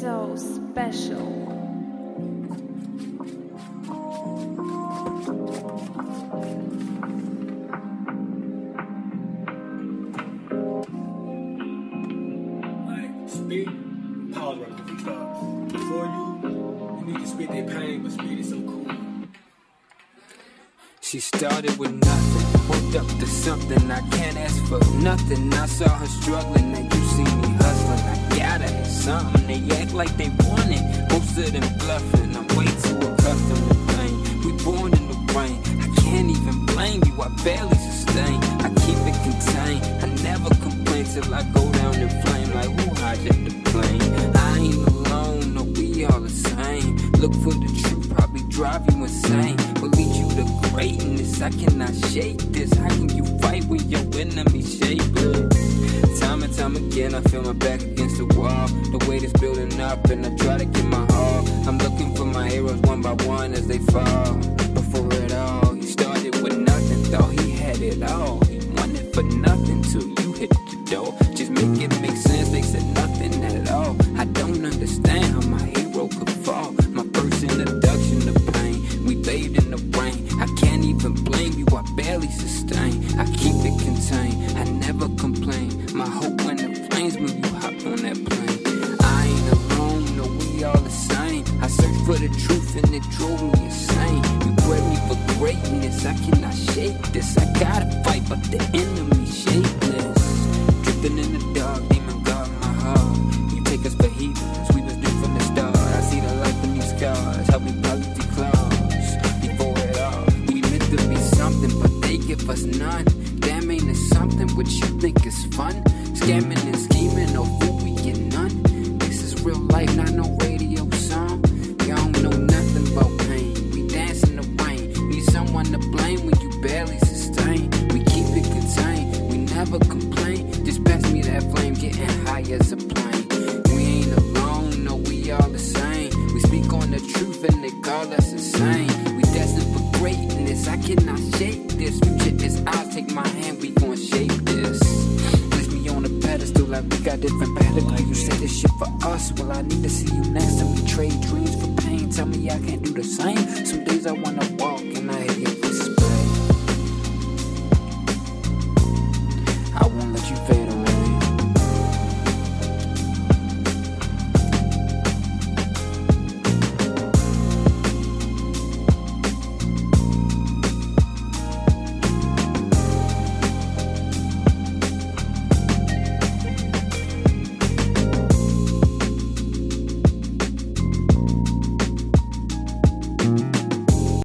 so special. Speed, pause right quick before you start. Before you need to spit that pain, but speed is so cool. She started with nothing, worked up to something. I can't ask for nothing. I saw her struggling, now you see me hustling. I gotta have something. They act like they want it, most of them bluffing. I'm way too accustomed to pain. We born in the rain, I can't even blame you. I barely sustain, I keep it contained. I never complain till I go down in flame. Like who hijacked the plane? I ain't alone, no, we all the same. Look for the truth, probably drive you insane. Will lead you to greatness, I cannot shake this. How can you fight when your enemy shapeless? Time and time again, I feel my back against the wall. The weight is building up and I try to get my all. I'm looking for my heroes one by one as they fall. Before it all, he started with nothing, thought he had it all. He wanted for nothing till you hit the door. Just make it make sense, they said nothing at all. I don't understand how my hero could fall. My first introduction to pain, we bathed in the rain. I can't even blame you, I barely sustain. I keep it contained, I never complain. My hope when the flames when you hop on that plane. I ain't alone, no, we all the same. I searched for the truth and it drove me insane. You bred me for greatness, I cannot shake this. I gotta fight, but the enemy shapeless. Drifting in the dark, demon guard my heart. You take us for heathens, we was due from the start. I see the light in these scars, help me polish the claws. Before it all, we meant to be something, but they give us none. Damn, ain't it something what you think is fun? Scamming and scheming, no food we get none. This is real life, not no radio song. Y'all don't know nothing about pain. We dance in the rain, need someone to blame when you barely sustain. We keep it contained, we never complain. Just pass me that flame, getting high as a plane. We ain't alone, no, we all the same. We speak on the truth and they call us insane. We destined for greatness, I cannot shake this. Future is ours, take my hand, we gon' shape this. Place me on a pedestal like we got different pedigree. You say this shit for us, well I need to see you next time we trade dreams for pain. Tell me I can't do the same. Some days I wanna walk and I hate it.